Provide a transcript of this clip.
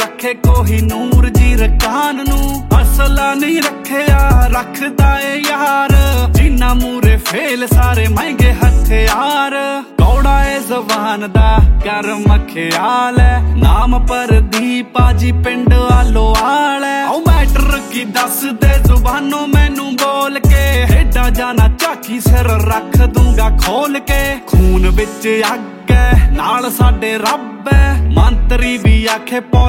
रखे कोहिनूर जी रकान नू असला नहीं रखिया रखदा ए यार जिन्ना मूरे फेल सारे महंगे हथियार कौड़ा ए जबान दा कर मखियाल है नाम परदीप जी पिंड आलोआल है ओ मैटर की दस दे जुबानों मैनू बोल के एडा जाना झाकी सिर रख दूंगा खोल के खून विच अग है नाल साडे रब है मंत्री भी आखे